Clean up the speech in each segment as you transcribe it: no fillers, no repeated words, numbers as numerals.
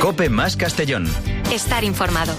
COPE más Castellón. Estar informado.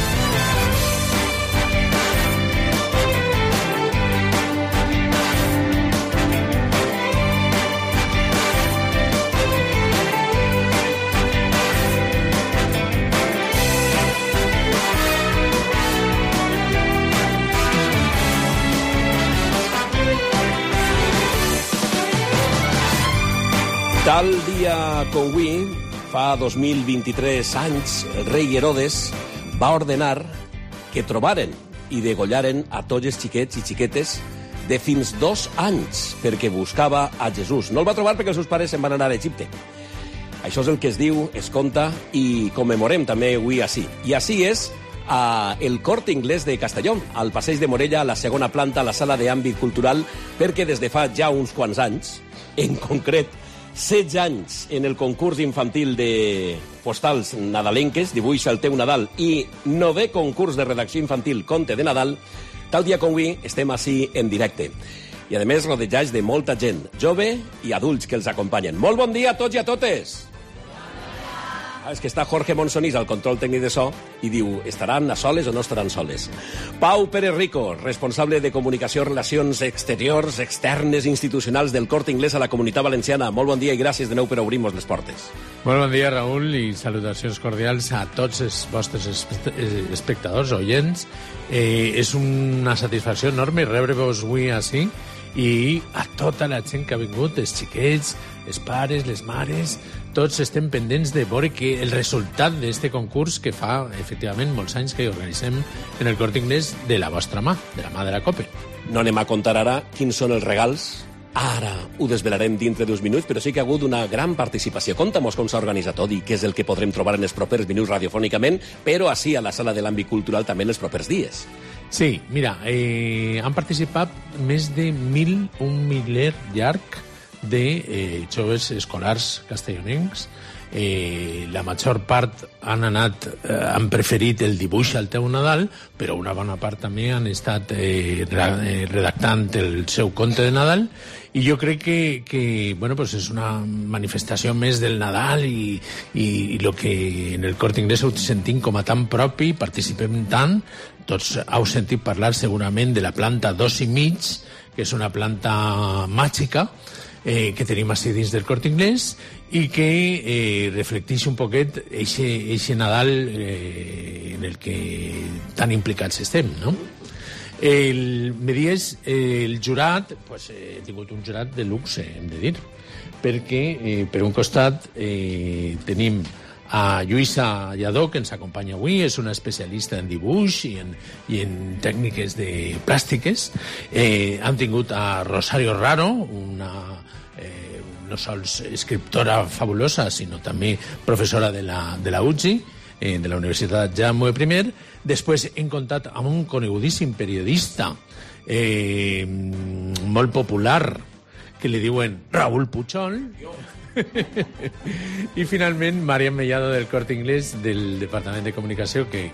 Tal dia com avui, fa 2023 anys, el rei Herodes va ordenar que trobaren i degollaren a tots els xiquets i xiquetes de fins 2 anys perquè buscava a Jesús. No el va trobar perquè els seus pares se'n van anar a Egipte. Això és el que es diu, es conta i commemorem també avui així. I així és el Corte Inglés de Castelló, al Passeig de Morella, a la segona planta, a la sala d'àmbit cultural, perquè des de fa ja uns quants anys, en concret 16 anys en el concurs infantil de postals nadalenques, Dibuixa el teu Nadal, i 9è concurs de redacció infantil Conte de Nadal, tal dia com avui estem així en directe. I a més rodejats de molta gent, jove i adults que els acompanyen. Molt bon dia a tots i a totes! És que està Jorge Monsonís al control tècnic de so i diu, estaran a soles o no estaran soles? Pau Pérez Rico, responsable de comunicació, relacions exteriors, externes, institucionals del Corte Inglés a la Comunitat Valenciana. Molt bon dia i gràcies de nou per obrir-nos les portes. Molt bon dia, Raül, i salutacions cordials a tots els vostres espectadors, oients. És una satisfacció enorme rebre-vos avui així i a tota la gent que ha vingut, els xiquets, els pares, les mares, tots estem pendents de veure que el resultat d'aquest concurs que fa, efectivament, molts anys que organitzem en el Corte Inglés de la vostra mà, de la mà de la COPE. No anem a contar ara quins són els regals. Ara ho desvelarem dintre d'uns minuts, però sí que ha hagut una gran participació. Conta'm com s'ha organitzat tot i què és el que podrem trobar en els propers minuts radiofònicament, però així a la sala de l'àmbit cultural també en els propers dies. Sí, mira, han participat més de 1.000 miler llarg de joves escolars castellonencs. La major part han preferit el Dibuixa el teu Nadal, però una bona part també han estat redactant el seu conte de Nadal, i jo crec que bueno, pues és una manifestació més del Nadal i el que en el Corte Inglés ho sentim com a tan propi, participem tant. Tots heu sentit parlar segurament de la planta 2,5, que és una planta màgica que tenim així dins del Corte Inglés i que reflecteix un poquet eixe Nadal en el que tan implicats estem, no? Me dies, el jurat, pues, he tingut un jurat de luxe, hem de dir, perquè per un costat tenim a Lluïsa Lladó, que ens acompanya avui, és una especialista en dibuix i en tècniques de plàstiques. Hem tingut a Rosario Raro, no sols escriptora fabulosa, sinó també professora de la UCI, de la Universitat Jaume I. Després hem comptat amb un conegudíssim periodista molt popular que li diuen Raúl Puchol. I finalment Marian Mellado del Corte Inglés, del Departament de Comunicació, que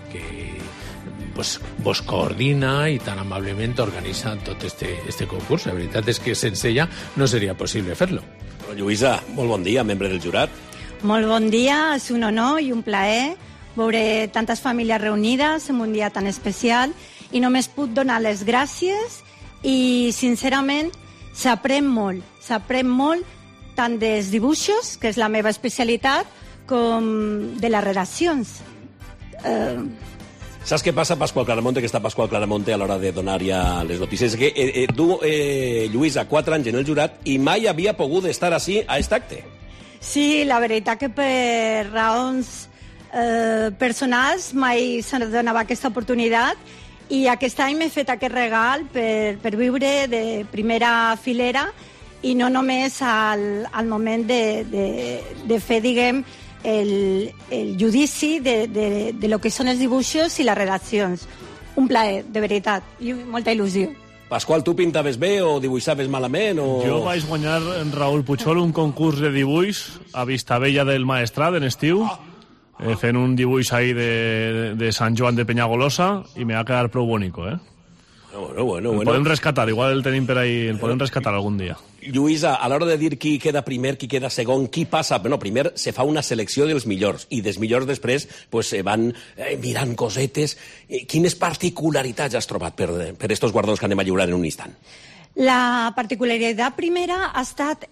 vos coordina i tan amablement organitza tot este concurs. La veritat és que sense ella no seria possible fer-lo. Lluïsa, molt bon dia, membre del jurat. Molt bon dia, és un honor i un plaer veure tantes famílies reunides en un dia tan especial i només puc donar les gràcies i, sincerament, s'aprèn molt tant dels dibuixos, que és la meva especialitat, com de les redaccions. Saps què passa, Pasqual Claramonte, que està Pasqual Claramonte a l'hora de donar ja les notícies? Que tu, Lluïsa, 4 anys en el jurat i mai havia pogut estar així a aquest acte. Sí, la veritat que per raons personals mai se donava aquesta oportunitat i aquest any m'he fet aquest regal per viure de primera filera i no només al moment de fer, diguem, el judici de lo que són els dibuixos i les redaccions. Un plaer, de veritat, i molta il·lusió. Pasqual, tu pintaves bé o dibuixaves malament? Jo vaig guanyar, en Raúl Puchol, un concurs de dibuix a Vistabella del Maestrat en estiu, fent un dibuix ahí de Sant Joan de Penyagolosa, i me va quedar prou bonico, eh? Bueno. El podem rescatar, igual el tenim per ahí, el podem rescatar algun dia. Lluís, a l'hora de dir qui queda primer, qui queda segon, qui passa... Bueno, primer se fa una selecció dels millors i dels millors després pues, se van mirant cosetes. Quines particularitats has trobat per estos guardons que anem a lliurar en un instant? La particularitat primera ha estat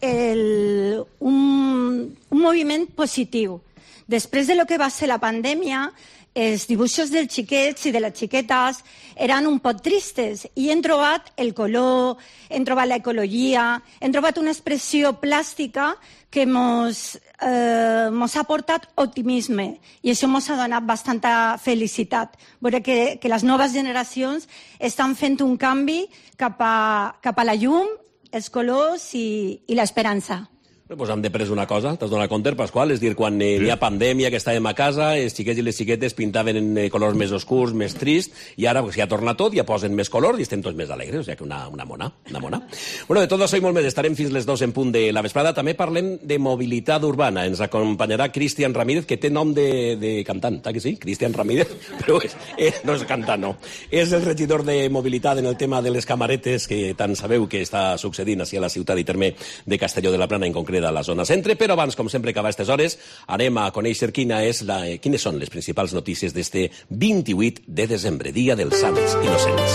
un moviment positiu. Després de lo que va ser la pandèmia, els dibuixos dels xiquets i de les xiquetes eren un poc tristes i hem trobat el color, hem trobat l'ecologia, hem trobat una expressió plàstica que mos ha portat optimisme i això mos ha donat bastanta felicitat. Veure que les noves generacions estan fent un canvi cap a la llum, els colors i l'esperança. Pues hem de pres una cosa, t'has donat compte, Pasqual? És dir, quan hi ha pandèmia, que estàvem a casa, els xiquets i les xiquetes pintaven en colors més oscurs, més trist, i ara, pues, ja torna tot, ja posen més colors i estem tots més alegres, o sigui que una mona. Bueno, de tot això i molt més, estarem fins les 2 en punt de la vesprada. També parlem de mobilitat urbana. Ens acompanyarà Cristian Ramírez, que té nom de cantant, tak que sí? Cristian Ramírez, però no és cantant, no. És el regidor de mobilitat en el tema de les camaretes, que tant sabeu que està succeint així a la ciutat i terme de Castelló de la Plana, en concret de la zona centre, però abans, com sempre, que a aquestes hores, anem a conèixer quines són les principals notícies d'este 28 de desembre, Dia dels Sants Innocents.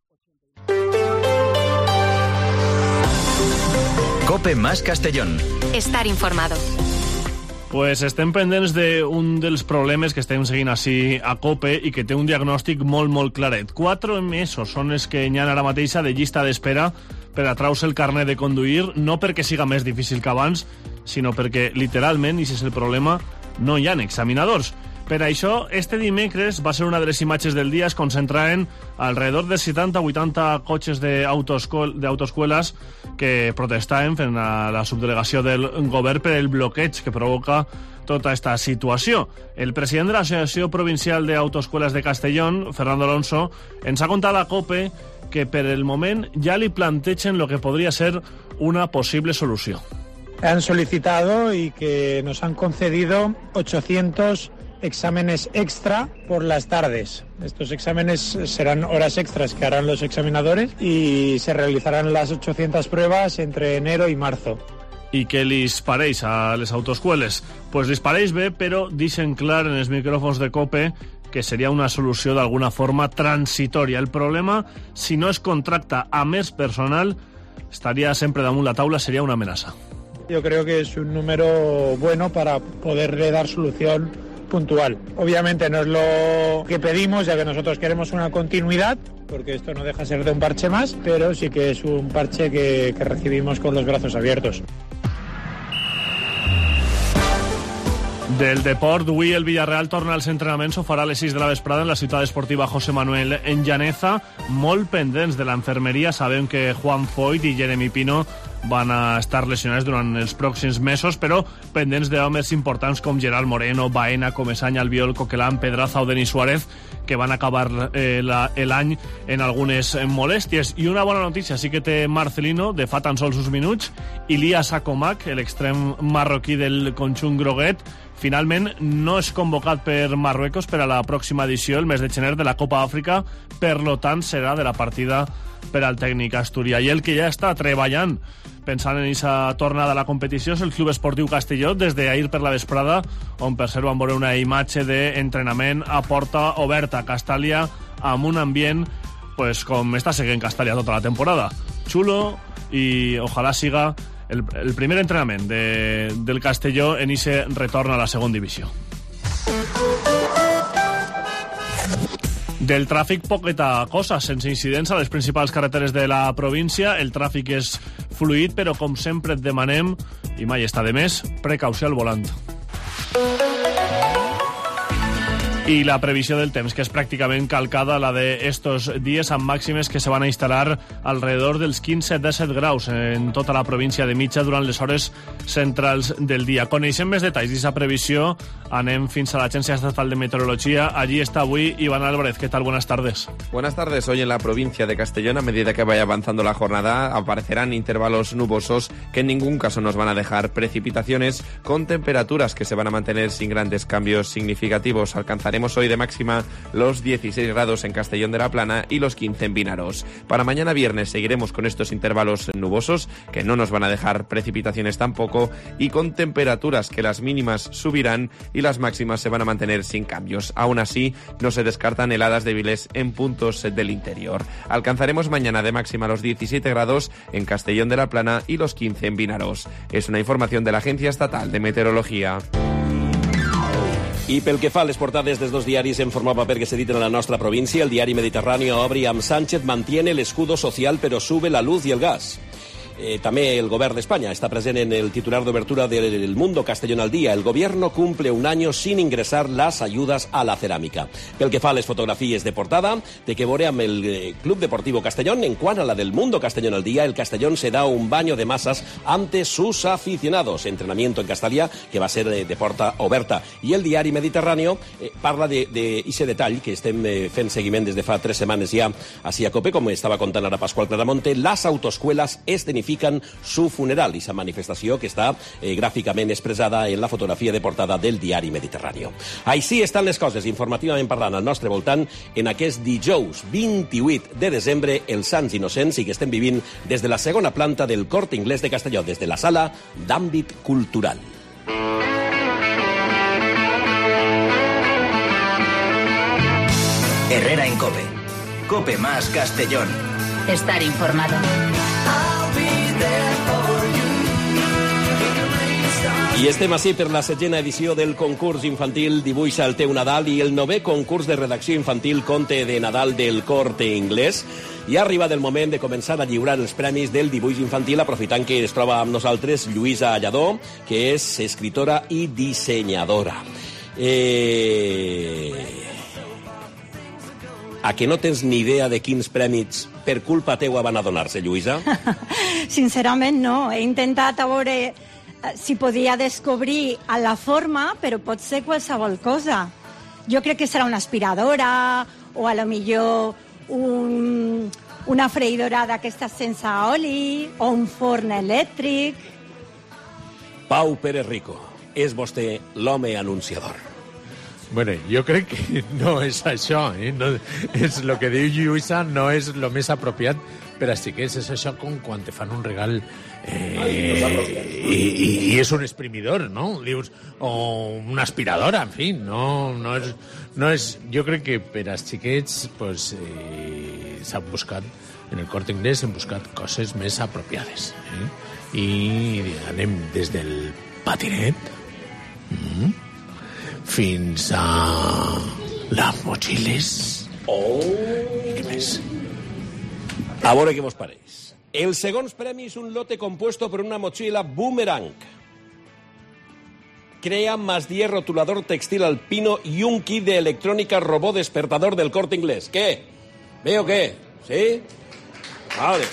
COPE más Castellón. Estar informado. Pues estem pendents d'un dels problemes que estem seguint així a COPE i que té un diagnòstic molt, molt claret. 4 mesos són els que hi ha ara mateixa de llista d'espera per a traure el carnet de conduir, no perquè siga més difícil que abans, sinó perquè, literalment, i si és el problema, no hi ha examinadors. Per això, este dimecres va ser una de les imatges del dia, es concentraven alrededor de 70-80 cotxes d'autoescueles que protestaven fent la subdelegació del govern per el bloqueig que provoca tota aquesta situació. El president de l'Associació Provincial d'Autoescueles de Castellón, Fernando Alonso, ens ha contat a la COPE que per el moment ja li plantegen lo que podria ser una posible solució. Han solicitado y que nos han concedido 800 exámenes extra por las tardes. Estos exámenes serán horas extras que harán los examinadores y se realizarán las 800 pruebas entre enero y marzo. I què li pareix a les autoescueles? Pues li pareix bé, però deixen clar en els micròfons de COPE que seria una solució d'alguna forma transitòria. El problema, si no es contracta a més personal, estaria sempre damunt la taula, seria una amenaça. Yo creo que es un número bueno para poderle dar solución puntual. Obviamente no es lo que pedimos, ya que nosotros queremos una continuidad, porque esto no deja de ser de un parche más, pero sí que es un parche que recibimos con los brazos abiertos. Del deport, avui el Villarreal torna als entrenaments, ho farà a les 6 de la vesprada en la ciutat esportiva José Manuel en Llaneza, molt pendents de la infermeria. Sabem que Juan Foyt i Jeremy Pino van a estar lesionats durant els pròxims mesos, però pendents d'homes importants com Gerard Moreno, Baena, Comesany, Albiol, Coquelán, Pedraza o Denis Suárez, que van acabar l'any en algunes molèsties. I una bona notícia sí que té Marcelino, de fa tan sols uns minuts, Ilias Akomak, l'extrem marroquí del conjunt groguet, finalment no és convocat per Marruecos per a la pròxima edició, el mes de gener, de la Copa Àfrica, per lo tant serà de la partida per al tècnic asturià. I el que ja està treballant pensant en aquesta tornada a la competició és el Club Esportiu Castelló, des d'ahir per la vesprada, on per cert van veure una imatge d'entrenament a porta oberta a Castàlia, amb un ambient pues, com està seguint Castàlia tota la temporada. Xulo, i ojalà siga el primer entrenament del Castelló en ese retorn a la segona divisió. Del tràfic, poqueta cosa, sense incidents a les principals carreteres de la província. El tràfic és fluid, però com sempre et demanem, i mai està de més, precaució al volant. I la previsió del temps, que és pràcticament calcada la d'estos dies, amb màximes que se van a instal·lar alrededor dels 15-17 graus en tota la província de Mitja durant les hores centrals del dia. Coneixem més detalls d'aquesta previsió, anem fins a l'Agència Estatal de Meteorología. Allí está avui Iván Álvarez. ¿Qué tal? Buenas tardes. Buenas tardes. Hoy en la provincia de Castellón, a medida que vaya avanzando la jornada, aparecerán intervalos nubosos que en ningún caso nos van a dejar precipitaciones, con temperaturas que se van a mantener sin grandes cambios significativos. Alcanzaremos alcanzaremos hoy de máxima los 16 grados en Castellón de la Plana y los 15 en Vinaros. Para mañana viernes seguiremos con estos intervalos nubosos que no nos van a dejar precipitaciones tampoco y con temperaturas que las mínimas subirán y las máximas se van a mantener sin cambios. Aún así, no se descartan heladas débiles en puntos del interior. Alcanzaremos mañana de máxima los 17 grados en Castellón de la Plana y los 15 en Vinaros. Es una información de la Agencia Estatal de Meteorología. I pel que fa a les portades dels dos diaris en format paper que s'editen a la nostra província, el diari Mediterráneo obri amb Sánchez mantiene el escudo social pero sube la luz y el gas. També el govern d'Espanya està present en el titular d'obertura del Mundo Castellón al Día. El gobierno cumple un año sin ingresar las ayudas a la cerámica. Pel que fa a les fotografies de portada, de que veure amb el Club Deportivo Castellón, en quant a la del Mundo Castellón al Día, el Castellón se da un baño de masas ante sus aficionados. Entrenamiento en Castalia, que va a ser de porta oberta. I el diari Mediterráneo parla d'eixe detall, que estem fent seguiment des de fa 3 setmanes ja així a COPE, com estava contant ara Pasqual Claramonte. Las autoescuelas escenifican su funeral, y esa manifestació que està gràficament expressada en la fotografia de portada del diari Mediterráneo. Així estan les coses, informativament parlant, al nostre voltant, en aquest dijous 28 de desembre, els Sants Innocents, i que estem vivint des de la segona planta del Corte Inglés de Castelló, des de la sala d'àmbit cultural. Herrera en COPE. COPE más Castellón. Estar informado. I estem així per la 7ª edició del concurs infantil Dibuixa el teu Nadal i el 9è concurs de redacció infantil Conte de Nadal del Corte Inglés. I ha arribat el moment de començar a lliurar els premis del dibuix infantil, aprofitant que es troba amb nosaltres Lluïsa Alladó, que és escritora i dissenyadora. A que no tens ni idea de quins premis per culpa teua van a donar-se, Lluïsa? Sincerament no, he intentat a veure si podia descobrir a la forma, però pot ser qualsevol cosa. Jo crec que serà una aspiradora o a lo millor una freïdora d'aquestes sense oli o un forn elèctric. Pau Pérez Rico, és vostè l'home anunciador. Bueno, jo crec que no és això, no, és el que diu Lluïsa, no és el més apropiat per als xiquets, és això com quan te fan un regal i és un exprimidor, no? Dius, o una aspiradora, en fi, no és... Jo crec que per als xiquets pues, s'han buscat, en el Corte Inglés hem buscat coses més apropiades. I anem des del patinet fins a les motxilles. I què més? A veure què vos pareix. El segon premi és un lote compuesto per una mochila Boomerang. Crea más 10 rotulador textil alpino y un kit de electrónica robot despertador del Corte Inglés. ¿Qué? ¿Veo qué? ¿Sí? Vale.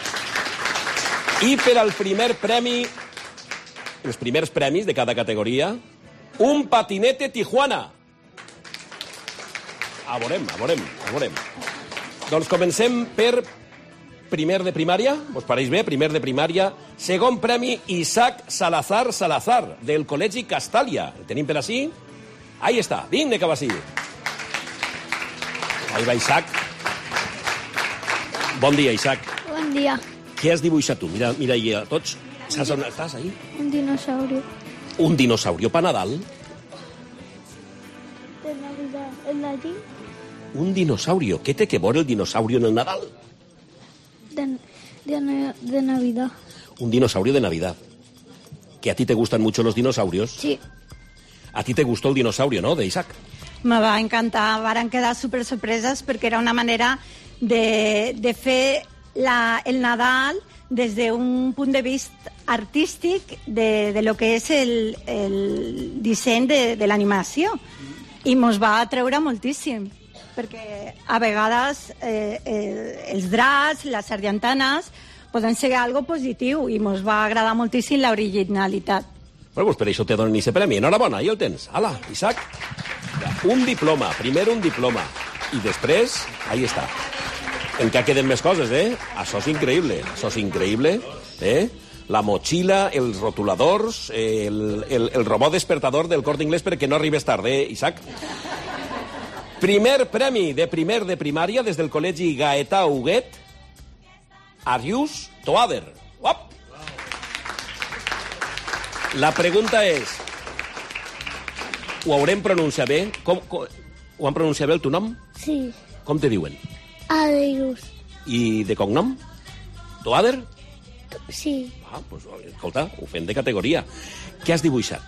I per al primer premi, els primers premis de cada categoria, un patinete Tijuana. A veurem. Doncs comencem per primer de primària, vos pareix bé? Primer de primària, segon premi Isaac Salazar, del Col·legi Castalia. El tenim per ací? Ahí està, vinga que va així. Ahí va Isaac. Bon dia, Isaac. Bon dia. Què has dibuixat tu? Mira ahí a tots. Saps on estàs, ahí? Un dinosaurio. Un dinosaurio pa Nadal? De Navidad. ¿En allí? Un dinosaurio. ¿Qué té que veure el dinosaurio en el Nadal? De Navidad. Un dinosaurio de Navidad. ¿Que a ti te gustan mucho los dinosaurios? Sí. A ti te gustó el dinosaurio, ¿no?, de Isaac. Me va encantar, varen quedar super sorpreses perquè era una manera de fer el Nadal des d'un punt de vista artístic de lo que és el disseny de l'animació. I mos va atreure moltíssim, perquè a vegades els dracs, les sargantanes, poden ser algo positiu i mos va agradar moltíssim l'originalitat. Bueno, pues per això te donen aquest premi. Enhorabona, ahí el tens. Hala, Isaac. Un diploma, primer un diploma. I després, ahí està. Encara queden més coses, Això és increïble, La mochila, els rotuladors, el robot despertador del Corte Inglés perquè no arribes tard, Isaac? Primer premi de primer de primària des del col·legi Gaetà Huguet. Arius Toader. Uap! La pregunta és... Ho haurem pronunciat bé? Ho han pronunciat bé el teu nom? Sí. Com te diuen? Adiós. I de cognom? Toader? Sí. Pues, escolta, ho fem de categoria. Què has dibuixat?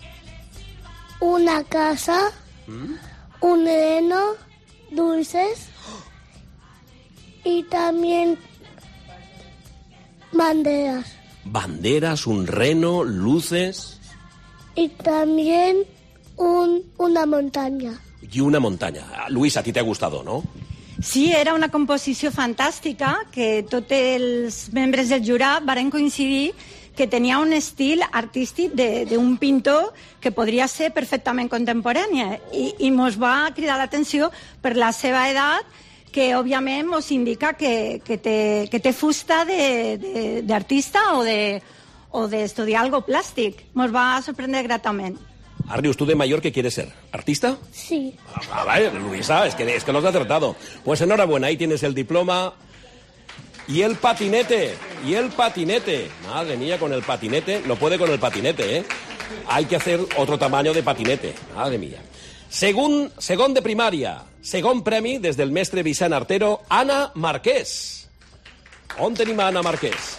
Una casa, un reno, dulces y también banderas. Banderas, un reno, luces... Y también una montaña. Y una montaña. Luis, a ti te ha gustado, ¿no? Sí, era una composició fantàstica que tots els membres del jurat varen coincidir que tenia un estil artístic d'un pintor que podria ser perfectament contemporani i mos va cridar l'atenció per la seva edat, que òbviament mos indica que té fusta d'artista o d'estudiar algo plàstic. Mos va sorprendre gratament. Arrius, ¿tú de mayor qué quieres ser? ¿Artista? Sí. Vale, Luisa, es que lo has acertado. Pues enhorabuena, ahí tienes el diploma. Y el patinete, Madre mía, con el patinete. No puede con el patinete, ¿eh? Hay que hacer otro tamaño de patinete. Madre mía. Segon de primària. Segon premi des del mestre Vicent Artero, Anna Marquès. On tenim a Anna Marquès?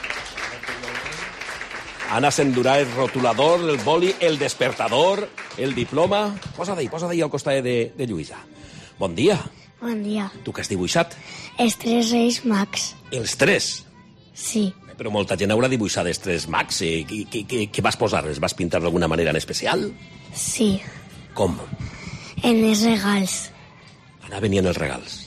Anna s'endurà el rotulador, el boli, el despertador, el diploma... Posa-te ahí al costat de Lluïsa. Bon dia. Bon dia. Tu què has dibuixat? Els 3 Reis Mags. Els 3? Sí. Però molta gent haurà dibuixat els 3 mags. Què vas posar? Els vas pintar d'alguna manera en especial? Sí. Com? En els regals. Ara venien els regals.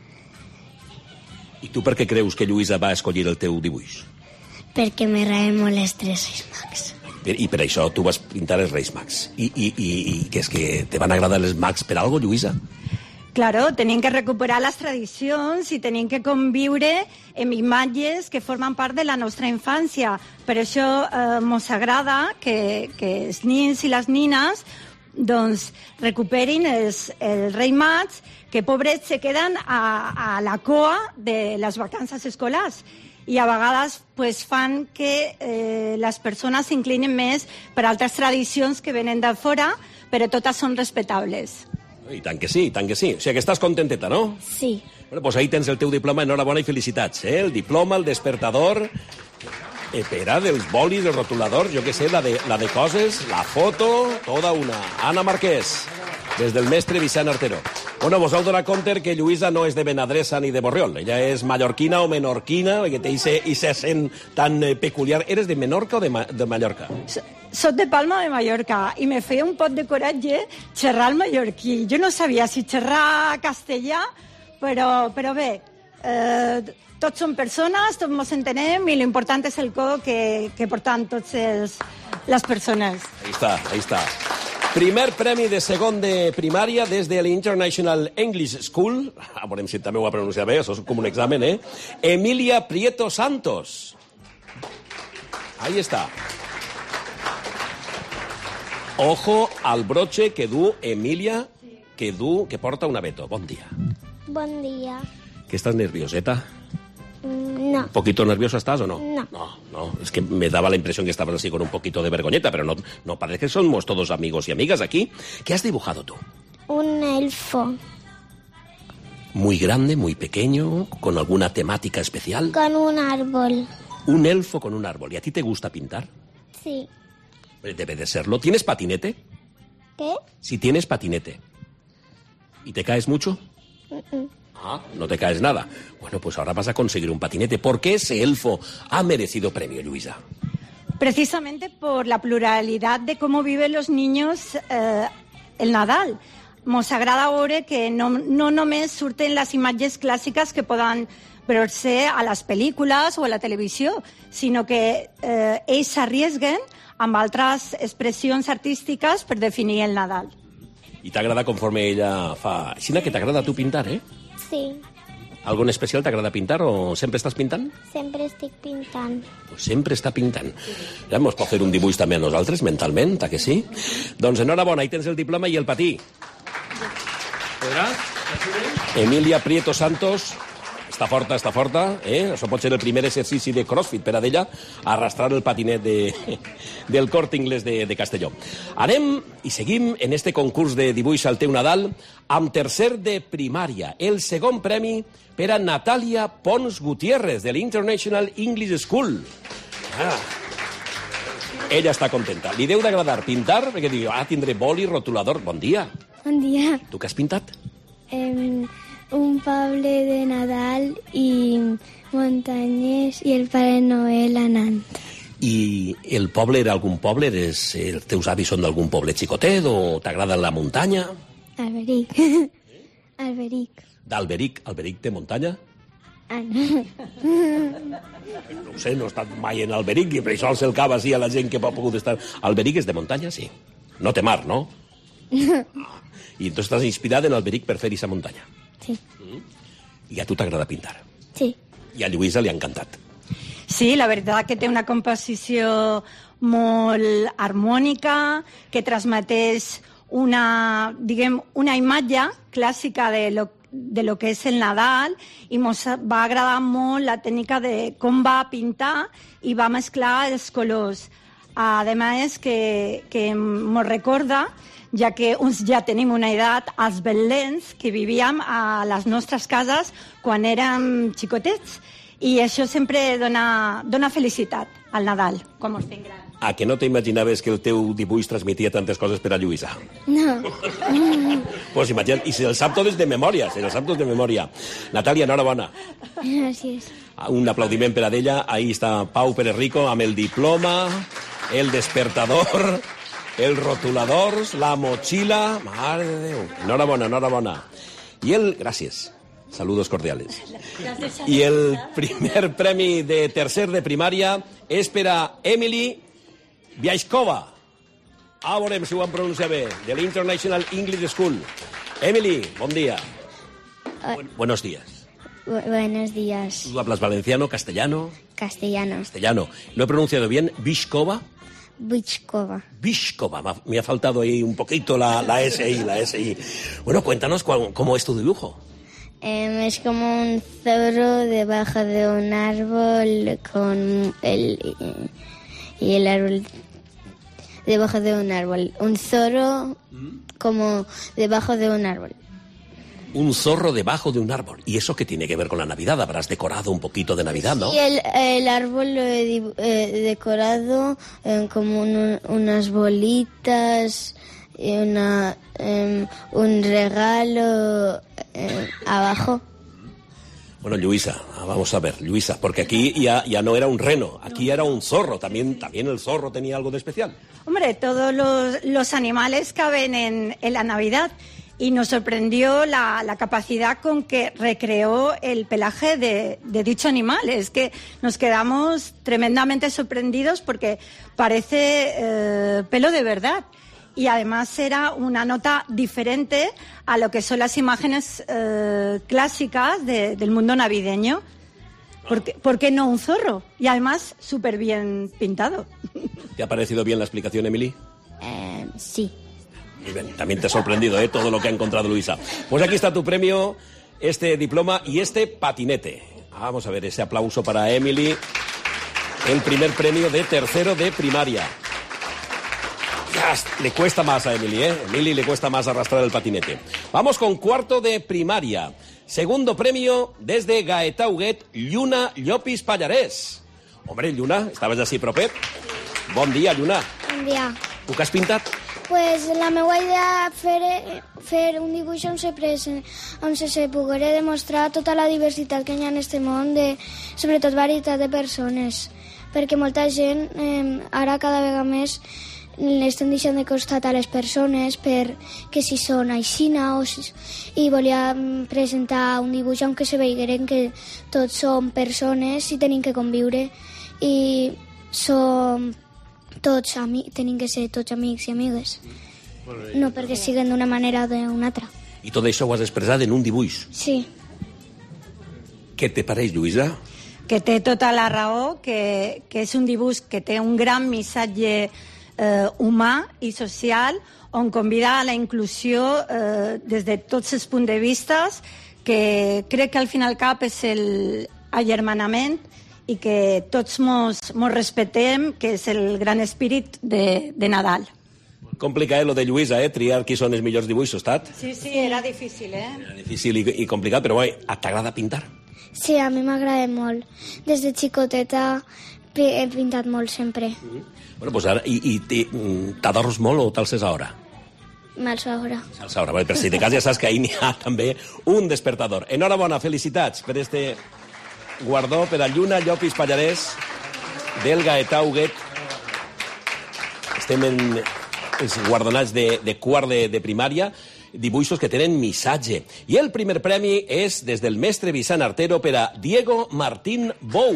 I tu per què creus que Lluïsa va escollir el teu dibuix? Perquè m'agraden molt els 3 Reis Mags. I per això tu vas pintar els Reis Mags. I què és que te van agradar els mags per algo, Lluïsa? Claro, tenim que recuperar les tradicions i tenim que conviure amb imatges que formen part de la nostra infància. Per això mos agrada que els nins i les nines doncs, recuperin els Reis Mags, que pobrets se queden a la coa de les vacances escolars. I a vegades pues, fan que les persones s'inclinin més per altres tradicions que venen de fora, però totes són respectables. I tant que sí, tant que sí. O sigui que estàs contenteta, no? Sí. Bueno, pues ahí tens el teu diploma, enhorabona i felicitats, eh? El diploma, el despertador, espera, dels bolis, del rotulador, jo què sé, la de coses, la foto, tota una. Anna Marquès, des del mestre Vicent Artero. Bueno, vos heu donat compte que Lluïsa no és de Benadresa ni de Borriol. Ella és mallorquina o menorquina, que té ese accent tan peculiar. Eres de Menorca o de Mallorca? Soc de Palma de Mallorca i me feia un pot de coratge xerrar el mallorquí. Jo no sabia si xerrar castellà, però bé, tots som persones, tots ens entenem i l'important és el co que porten tots les persones. Ahí està. Primer premi de segon de primària des de l'International English School. Veurem si també ho ha pronunciat bé, això és com un examen, eh? Emilia Prieto Santos. Ahí està. Ojo al broche que du Emilia, que porta una Beto. Bon dia. Bon dia. Que estàs nervioseta? No. ¿Un poquito nerviosa estás o no? No. No, es que me daba la impresión que estabas así con un poquito de vergoñeta, pero no parece que somos todos amigos y amigas aquí. ¿Qué has dibujado tú? Un elfo. Muy grande, muy pequeño, con alguna temática especial. Con un árbol. Un elfo con un árbol. ¿Y a ti te gusta pintar? Sí. Debe de serlo. ¿Tienes patinete? ¿Qué? Si tienes patinete. ¿Y te caes mucho? No te caes nada. Bueno, pues ahora vas a conseguir un patinete. ¿Por qué ese elfo ha merecido premio, Lluïsa? Precisamente por la pluralidad de cómo viven los niños el Nadal. Mos agrada veure que no només surten les imatges clàssiques que poden veure-se a les pel·lícules o a la televisió, sinó que ells s'arriesguen amb altres expressions artístiques per definir el Nadal. I t'agrada conforme ella fa... Xina, que t'agrada tu pintar, eh? Sí. Algo en especial t'agrada pintar o sempre estàs pintant? Sempre estic pintant. Pues sempre està pintant. Ja mos pot fer un dibuix també a nosaltres, mentalment, que sí? Doncs enhorabona, ahí tens el diploma i el patí. Emilia Prieto Santos, està forta, Això pot ser el primer exercici de crossfit per a d'ella, arrastrar el patinet del Corte Inglés de Castelló. Anem i seguim en este concurs de dibuix al teu Nadal amb tercer de primària, el segon premi per a Natàlia Pons Gutiérrez, de l'International English School. Ella està contenta. Li deu d'agradar pintar, perquè diu, tindré boli, rotulador. Bon dia. Bon dia. Tu què has pintat? Un poble de Nadal i muntanyes i el Pare Noel anant. I el poble era algun poble? Els teus avis són d'algun poble xicotet o t'agrada la muntanya? Alberic. Alberic. D'Alberic. Alberic té muntanya? No. No ho sé, no he estat mai en Alberic i per això el cava així a la gent que ha pogut estar... Alberic és de muntanya, sí. No té mar, no? I tu estàs inspirat en Alberic per fer-hi sa muntanya. Sí. I a tu t'agrada pintar. Sí. I a Lluïsa li ha encantat. Sí, la veritat que té una composició molt harmònica, que transmeteix una imatge clàssica de lo que és el Nadal, i ens va agradar molt la tècnica de com va pintar i va mesclar els colors. A més, que ens recorda, ja que uns ja tenim una edat, als betlens que vivíem a les nostres cases quan érem xicotets. I això sempre dona felicitat al Nadal, quan ens fem grans. A que no t'imaginaves que el teu dibuix transmetia tantes coses per a Lluïsa? No. Pues imagina't, i se el sap totes de memòria, Natàlia, enhorabona. Gràcies. Un aplaudiment per a d'ella. Ahí està Pau Pérez Rico amb el diploma, el despertador, els rotuladors, la motxilla... Mare de Déu. Enhorabona. I gràcies. Saludos cordiales. I el primer premi de tercer de primària és per a Emily Biaskova. Veurem si ho han pronunciat bé. De l'International English School. Emily, bon dia. Buenos días. Buenos días. ¿Tú hablas valenciano, castellano? Castellano. ¿Lo he pronunciado bien? ¿Biskova? Bichkova. Me ha faltado ahí un poquito la SI. Bueno, cuéntanos cómo es tu dibujo. Es como un zorro debajo de un árbol y el árbol debajo de un árbol. Un zorro como debajo de un árbol. Un zorro debajo de un árbol. ¿Y eso qué tiene que ver con la Navidad? Habrás decorado un poquito de Navidad, ¿no? Sí, el árbol lo he decorado como unas bolitas y un regalo abajo. Bueno, Lluïsa, vamos a ver, Lluïsa, porque aquí ya no era un reno, aquí era un zorro. ¿También el zorro tenía algo de especial? Hombre, todos los animales caben en la Navidad. Y nos sorprendió la capacidad con que recreó el pelaje de dicho animal. Es que nos quedamos tremendamente sorprendidos porque parece pelo de verdad. Y además era una nota diferente a lo que son las imágenes clásicas del mundo navideño. ¿Por qué no un zorro? Y además súper bien pintado. ¿Te ha parecido bien la explicación, Emily? Sí. Muy bien, también te ha sorprendido todo lo que ha encontrado Lluïsa. Pues aquí está tu premio, este diploma y este patinete. Vamos a ver ese aplauso para Emily, el primer premio de tercero de primaria. Ya, le cuesta más a Emily, Emily le cuesta más arrastrar el patinete. Vamos con cuarto de primaria. Segundo premio desde Gaetà Huguet, Lluna Llopis Pallarès. Hombre, Lluna, ¿estabas así propet? Bon dia, Lluna. Bon dia. Tu què has pintat? Pues la meva idea fer un dibuix on se poguera demostrar tota la diversitat que hi ha en aquest món, sobretot varietat de persones, perquè molta gent ara cada vegada més estem deixant de costat a les persones perquè si són aixina i volia presentar un dibuix on que se veieren que tots som persones i tenim que conviure i som tots tenim que ser tots amics i amigues, no perquè siguen d'una manera o d'una altra. I tot això ho has expressat en un dibuix. Sí. Què te pareix, Lluïsa? Que té tota la raó, que és un dibuix que té un gran missatge humà i social, on convida a la inclusió des de tots els punts de vista, que crec que al fin i al cap és l'agermanament i que tots mos respetem, que és el gran espírit de Nadal. Complicat, lo de Lluïsa, triar qui són els millors dibuixos, Tat? Sí, era difícil, Era difícil i complicat, però t'agrada pintar? Sí, a mi m'agrada molt. Des de xicoteta he pintat molt sempre. Bueno, doncs ara, i t'adorms molt o t'alces a hora? M'alço a hora. S'alça a hora, per si de cas ja saps que ahir n'hi ha també un despertador. Enhorabona, felicitats per este guardó per a Lluna Llopis Pallarès del Gaetà Huguet. Estem en els guardonats de quart de primària, dibuixos que tenen missatge. I el primer premi és des del mestre Vicent Artero per a Diego Martín Bou.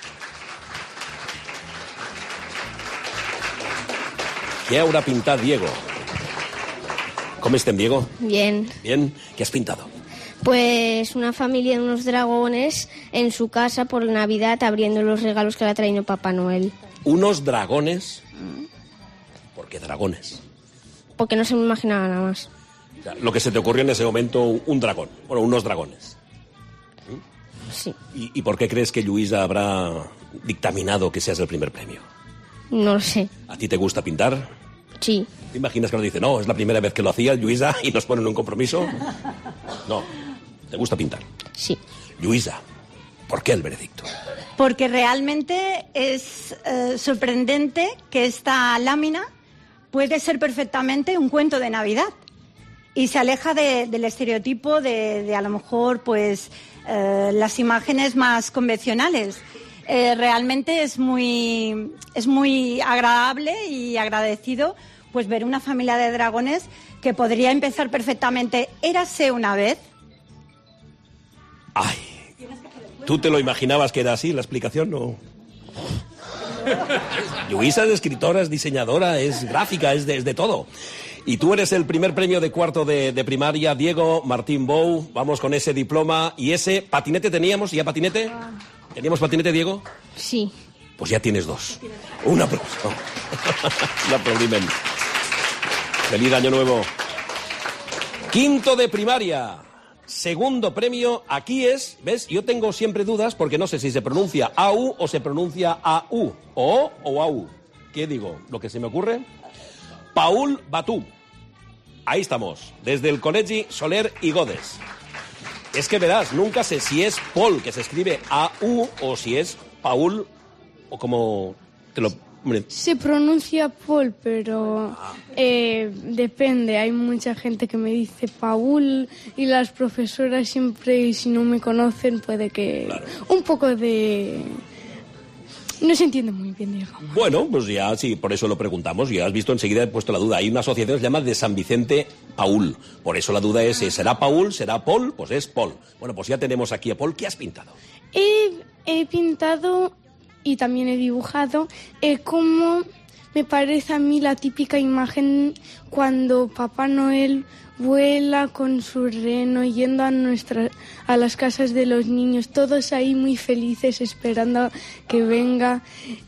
Què haurà pintat Diego? ¿Cómo estén, Diego? Bien. Bien. ¿Qué has pintado? Pues una familia de unos dragones en su casa por Navidad abriendo los regalos que le ha traído Papá Noel. ¿Unos dragones? ¿Por qué dragones? Porque no se me imaginaba nada más. O sea, lo que se te ocurrió en ese momento, un dragón. Bueno, unos dragones. Sí. ¿Y por qué crees que Lluïsa habrá dictaminado que seas el primer premio? No lo sé. ¿A ti te gusta pintar? Sí. ¿Te imaginas que nos dice, no, es la primera vez que lo hacía Lluïsa y nos ponen un compromiso? No. ¿Te gusta pintar? Sí. Lluïsa, ¿por qué el veredicto? Porque realmente es sorprendente que esta lámina puede ser perfectamente un cuento de Navidad y se aleja del estereotipo de a lo mejor pues las imágenes más convencionales. Realmente es muy agradable y agradecido pues ver una familia de dragones que podría empezar perfectamente Érase una vez. Ay, ¿tú te lo imaginabas que era así la explicación? No. Lluïsa es escritora, es diseñadora, es gráfica, es de todo. Y tú eres el primer premio de cuarto de primaria, Diego Martín Bou. Vamos con ese diploma y ese patinete teníamos, ¿ya patinete? ¿Teníamos patinete, Diego? Sí. Pues ya tienes dos. Un aplauso. Un aplaudiment. Feliz año nuevo. Quinto de primaria. Segundo premio. Aquí es, ¿ves? Yo tengo siempre dudas porque no sé si se pronuncia AU o se pronuncia AU. O AU. ¿Qué digo? Lo que se me ocurre. Paul Batú. Ahí estamos. Desde el Col·legi Soler y Godes. Es que verás, nunca sé si es Paul, que se escribe AU, o si es Paul, o como te lo... Se pronuncia Paul, pero depende. Hay mucha gente que me dice Paul y las profesoras siempre, si no me conocen, puede que... Claro. Un poco de... No se entiende muy bien, digamos. Bueno, pues ya sí, por eso lo preguntamos. Ya has visto, enseguida he puesto la duda. Hay una asociación que se llama de San Vicente Paul. Por eso la duda es, ¿será Paul? ¿Será Paul? Pues es Paul. Bueno, pues ya tenemos aquí a Paul. ¿Qué has pintado? He pintado y también he dibujado como me parece a mí la típica imagen cuando Papá Noel vuela con su reno yendo a las casas de los niños, todos ahí muy felices esperando que venga,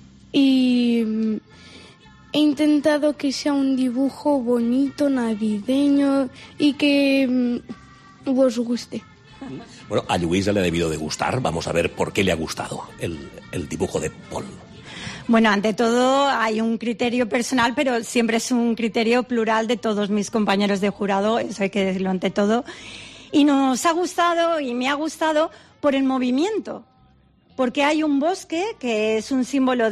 y he intentado que sea un dibujo bonito, navideño y que os guste. Bueno, a Lluïsa le ha debido de gustar. Vamos a ver por qué le ha gustado el dibujo de Paul. Bueno, ante todo hay un criterio personal, pero siempre es un criterio plural de todos mis compañeros de jurado, eso hay que decirlo ante todo. Y nos ha gustado, y me ha gustado, por el movimiento, porque hay un bosque que es un símbolo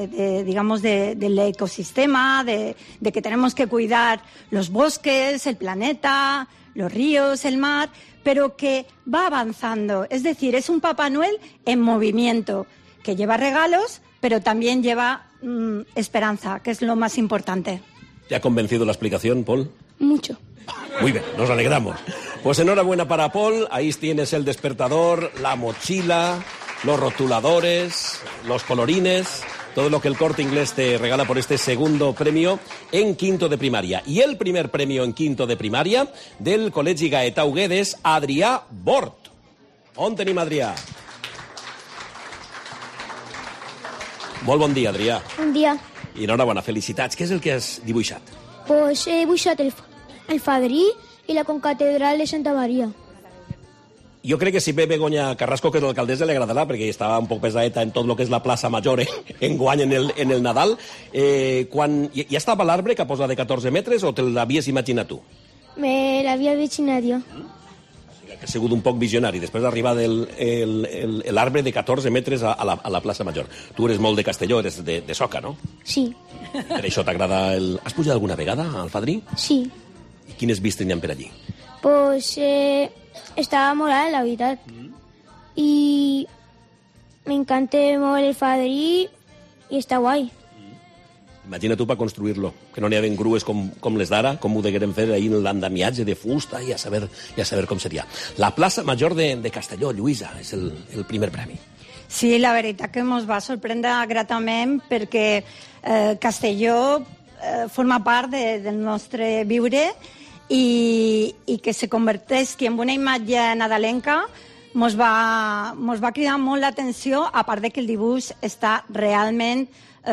del ecosistema, de que tenemos que cuidar los bosques, el planeta, los ríos, el mar, pero que va avanzando. Es decir, es un Papá Noel en movimiento, que lleva regalos, pero también lleva esperanza, que es lo más importante. ¿Te ha convencido la explicación, Paul? Mucho. Muy bien, nos alegramos. Pues enhorabuena para Paul, ahí tienes el despertador, la mochila, los rotuladores, los colorines, todo lo que el Corte Inglés te regala por este segundo premio en quinto de primaria. Y el primer premio en quinto de primaria del Col·legi Gaetà Huguet és Adrià Bort. On tenim Adrià? Molt bon dia, Adrià. Bon dia. I enhorabona, felicitats. Què és el que has dibuixat? Pues he dibuixat el Fadrí i la concatedral de Santa Maria. Jo crec que si ve Begoña Carrasco, que és l'alcaldessa, li agradarà, perquè estava un poc pesadeta en tot el que és la plaça Major enguany en el Nadal. Ja estava l'arbre que posa de 14 metres o te l'havies imaginat tu? Me l'havia imaginat jo. Que ha sigut un poc visionari, després d'arribar l'arbre de 14 metres a la plaça Major. Tu eres molt de Castelló, eres de Soca, no? Sí. Per això t'agrada el... Has pujat alguna vegada al Fadrí? Sí. I quines vistes n'hi ha per allí? Pues estava molt alt, la veritat. I m'encanta molt el Fadrí i està guai. Imagina tu per construir-lo, que no n'hi havia grues com les d'ara, com ho degueren fer ahir en l'andamiatge de fusta i a saber com seria. La plaça Major de Castelló, Lluïsa, és el primer premi. Sí, la veritat que ens va sorprendre gratament perquè Castelló forma part del nostre viure i que se converteixi en una imatge nadalenca ens va cridar molt l'atenció, a part de que el dibuix està realment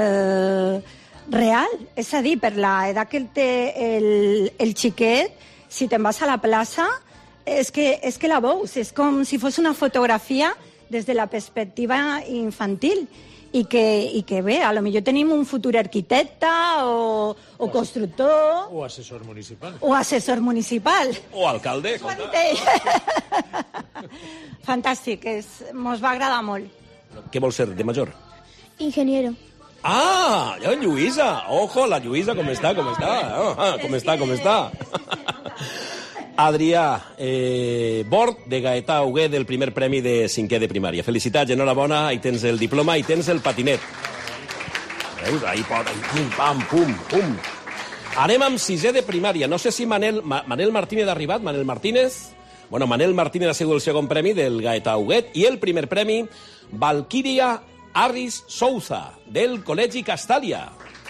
real, és a dir, per l'edat que té el xiquet, si te'n vas a la plaça, és que la veus, és com si fos una fotografia des de la perspectiva infantil, i que bé, a lo millor tenim un futur arquitecte o constructor... O assessor municipal. O assessor municipal. O alcalde. Fantàstic, ens va agradar molt. Què vols ser de major? Ingeniero. Ah, ja, Lluïsa. Ojo, la Lluïsa, com està? Com està? Adrià Bort, de Gaetà Huguet, del primer premi de 5è de primària. Felicitats, enhorabona, hi tens el diploma, hi tens el patinet. Veus? Ahí pum, pam, pum, pum. Anem amb 6è de primària. No sé si Manel Martínez ha arribat. Manel Martínez? Bueno, Manel Martínez ha sigut el segon premi del Gaetà Huguet i el primer premi, Valquíria Arris Souza, del Col·legi Castàlia.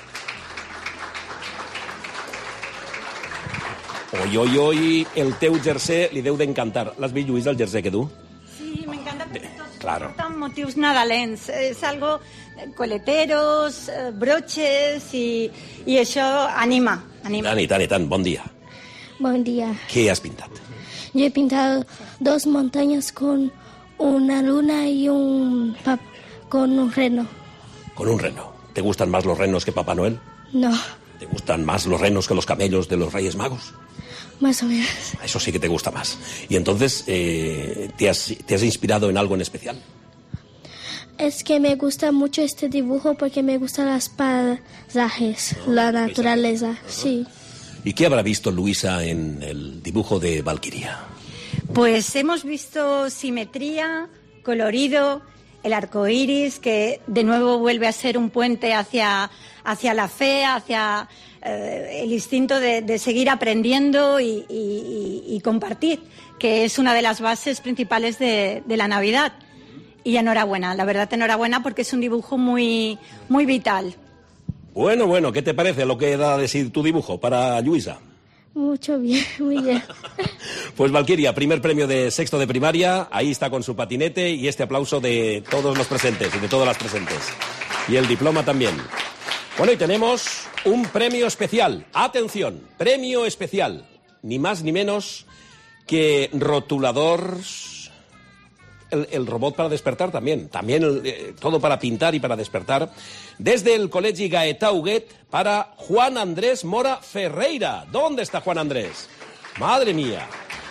Oi, el teu jersei li deu d'encantar. L'has vist, Lluís, el jersei que du? Sí, m'encanta perquè tots claro. porten motius nadalents. És algo coleteros, broches i això anima. Tant. Bon dia. Bon dia. ¿Qué has pintado? Yo he pintado 2 montañas con una luna y con un reno. Con un reno. ¿Te gustan más los renos que Papá Noel? No, ¿Te gustan más los renos que los camellos de los Reyes Magos? más o menos. Eso sí que te gusta más. Y entonces, ¿te has inspirado en algo en especial? Es que me gusta mucho este dibujo porque me gustan los paisajes, la naturaleza, sí. ¿Y qué habrá visto Luisa en el dibujo de Valquíria? Pues hemos visto simetría, colorido, el arco iris, que de nuevo vuelve a ser un puente hacia la fe, hacia el instinto de seguir aprendiendo y compartir, que es una de las bases principales de la Navidad. Y enhorabuena, la verdad, enhorabuena, porque es un dibujo muy, muy vital. Bueno, ¿qué te parece lo que da de sí tu dibujo para Lluïsa? Mucho bien, muy bien. Pues Valquíria, primer premio de 6º de primaria, ahí está con su patinete y este aplauso de todos los presentes y de todas las presentes. Y el diploma también. Bueno, y tenemos un premio especial. Atención, premio especial. Ni más ni menos que rotuladores... El robot para despertar también todo para pintar y para despertar. Desde el Col·legi Gaetà Huguet para Juan Andrés Mora Ferreira. ¿Dónde está Juan Andrés? Madre mía.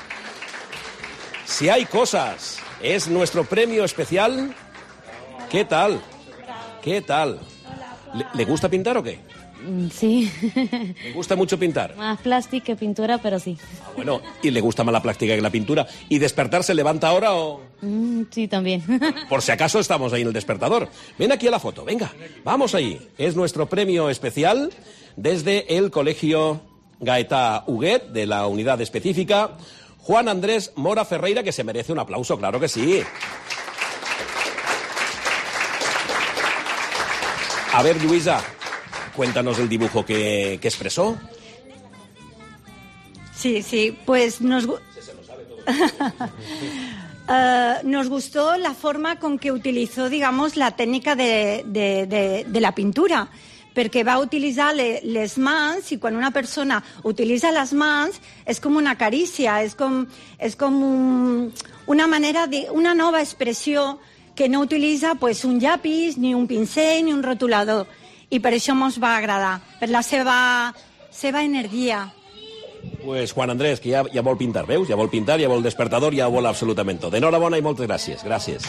Si hay cosas, es nuestro premio especial. ¿Qué tal? ¿Le gusta pintar o qué? Sí. ¿Le gusta mucho pintar? Más plástica que pintura, pero sí. Bueno, ¿y le gusta más la plástica que la pintura? ¿Y despertar se levanta ahora o...? Sí, también. Por si acaso estamos ahí en el despertador. Ven aquí a la foto, venga, vamos ahí. Es nuestro premio especial desde el Colegio Gaetà Huguet, de la unidad específica, Juan Andrés Mora Ferreira, que se merece un aplauso, claro que sí. A ver, Lluïsa, cuéntanos el dibujo que expresó. Sí, pues nos gustó la forma con que utilizó, digamos, la técnica de la pintura, perquè va utilitzar les mans, i quan una persona utilitza les mans és com una carícia, és com una manera una nova expressió que no utilitza pues, un llapis, ni un pincell, ni un rotulador. I per això ens va agradar, per la seva energia. Pues Juan Andrés, que ja vol pintar, veus? Ja vol pintar, ja vol despertador, ja vol absolutament tot. Enhorabona i moltes gràcies. Gràcies.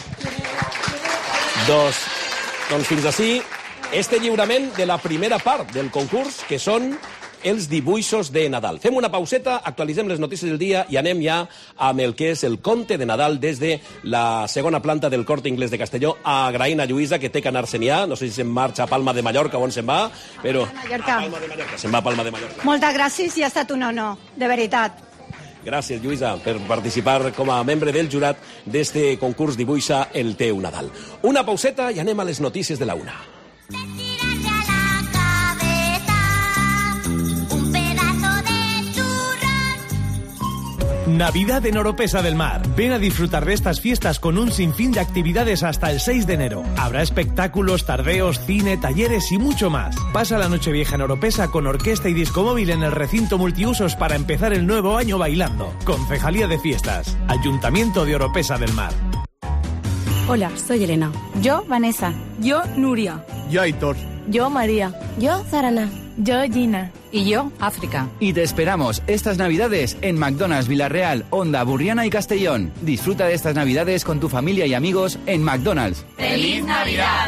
Doncs fins ací este lliurament de la primera part del concurs, que són els dibuixos de Nadal. Fem una pauseta, actualitzem les notícies del dia i anem ja amb el que és el conte de Nadal des de la segona planta del Corte Inglés de Castelló, agraint a Lluïsa, que té que anar-se'n ja. No sé si se'n marxa a Palma de Mallorca o on se'n va, però... Mallorca. A Palma de Mallorca. Se'n va a Palma de Mallorca. Moltes gràcies i ha estat un honor, de veritat. Gràcies, Lluïsa, per participar com a membre del jurat d'este concurs Dibuixa el teu Nadal. Una pauseta i anem a les notícies de la una. Navidad en Oropesa del Mar. Ven a disfrutar de estas fiestas con un sinfín de actividades hasta el 6 de enero. Habrá espectáculos, tardeos, cine, talleres y mucho más. Pasa la Nochevieja en Oropesa con orquesta y disco móvil en el recinto multiusos para empezar el nuevo año bailando. Concejalía de Fiestas. Ayuntamiento de Oropesa del Mar. Hola, soy Elena. Yo, Vanessa. Yo, Nuria. Yo, Aitor. Yo, María. Yo, Zarana. Yo, Gina. Y yo, África. Y te esperamos estas Navidades en McDonald's Villarreal, Onda, Burriana y Castellón. Disfruta de estas Navidades con tu familia y amigos en McDonald's. ¡Feliz Navidad!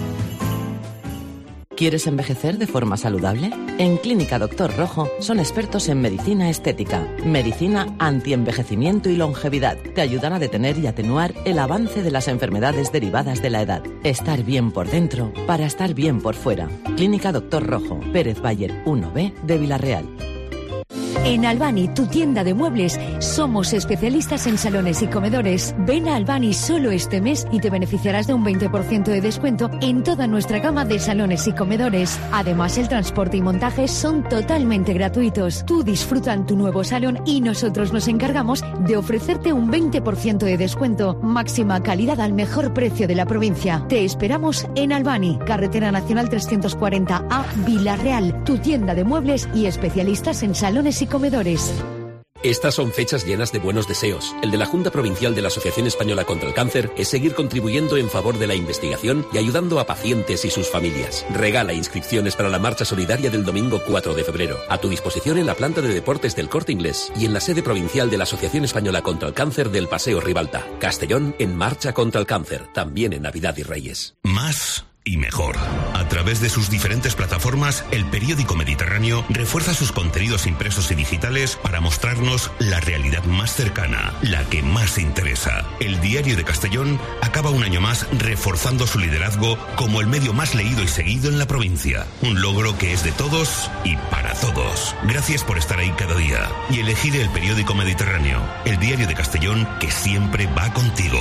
¿Quieres envejecer de forma saludable? En Clínica Doctor Rojo son expertos en medicina estética, medicina antienvejecimiento y longevidad. Te ayudan a detener y atenuar el avance de las enfermedades derivadas de la edad. Estar bien por dentro para estar bien por fuera. Clínica Doctor Rojo, Pérez Bayer 1B de Villarreal. En Albani, tu tienda de muebles, somos especialistas en salones y comedores. Ven a Albani solo este mes y te beneficiarás de un 20% de descuento en toda nuestra gama de salones y comedores. Además, el transporte y montaje son totalmente gratuitos. Tú disfruta en tu nuevo salón y nosotros nos encargamos de ofrecerte un 20% de descuento. Máxima calidad al mejor precio de la provincia. Te esperamos en Albani, Carretera Nacional 340A, Villarreal, tu tienda de muebles y especialistas en salones y comedores. Estas son fechas llenas de buenos deseos. El de la Junta Provincial de la Asociación Española contra el Cáncer es seguir contribuyendo en favor de la investigación y ayudando a pacientes y sus familias. Regala inscripciones para la marcha solidaria del domingo 4 de febrero. A tu disposición en la planta de deportes del Corte Inglés y en la sede provincial de la Asociación Española contra el Cáncer del Paseo Ribalta. Castellón en marcha contra el cáncer, también en Navidad y Reyes. Más y mejor. A través de sus diferentes plataformas, el periódico Mediterráneo refuerza sus contenidos impresos y digitales para mostrarnos la realidad más cercana, la que más interesa. El Diario de Castellón acaba un año más reforzando su liderazgo como el medio más leído y seguido en la provincia. Un logro que es de todos y para todos. Gracias por estar ahí cada día y elegir el periódico Mediterráneo, el Diario de Castellón que siempre va contigo.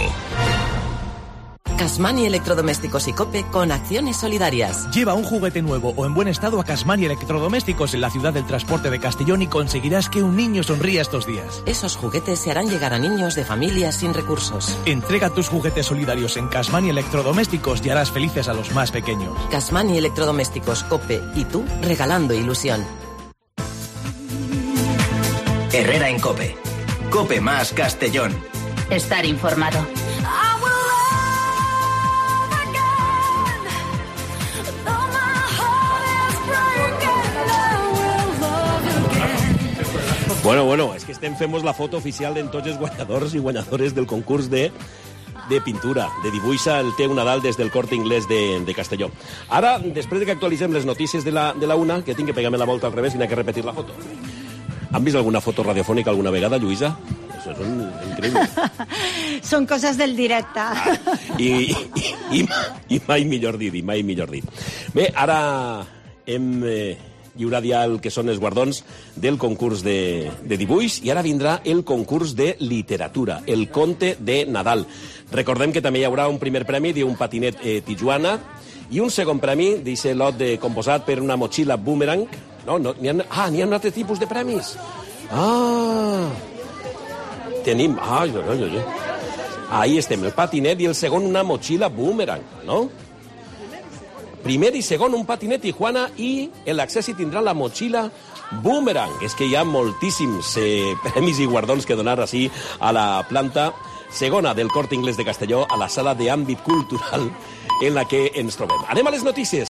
Casmani Electrodomésticos y Cope con acciones solidarias. Lleva un juguete nuevo o en buen estado a Casmani Electrodomésticos en la ciudad del transporte de Castellón y conseguirás que un niño sonría estos días. Esos juguetes se harán llegar a niños de familias sin recursos. Entrega tus juguetes solidarios en Casmani Electrodomésticos y harás felices a los más pequeños. Casmani Electrodomésticos, Cope y tú regalando ilusión. Herrera en Cope. Cope más Castellón. Estar informado. Bueno, és que estem fent la foto oficial de tots els guanyadors i guanyadores del concurs de pintura, de Dibuixa el teu Nadal des del Corte Inglés de Castelló. Ara, després de que actualitzem les notícies de la una, que tinc que pegar-me la volta al revés i n'he que repetir la foto. Han vist alguna foto radiofònica alguna vegada, Lluïsa? Això és increïble. Són coses del directe. I mai millor dit, Bé, ara hem lliurat ja el que són els guardons del concurs de dibuix i ara vindrà el concurs de literatura, el conte de Nadal. Recordem que també hi haurà un primer premi d'un patinet Tijuana i un segon premi d'aquest lot composat per una motxilla boomerang. N'hi ha un altre tipus de premis. Tenim... Ahí estem, el patinet i el segon una motxilla boomerang, no? primer i segon un patinet Tijuana i l'accés hi tindrà la motxilla Boomerang. És que hi ha moltíssims premis i guardons que donar així a la planta segona del Corte Inglés de Castelló, a la sala d'àmbit cultural en la que ens trobem. Anem a les notícies.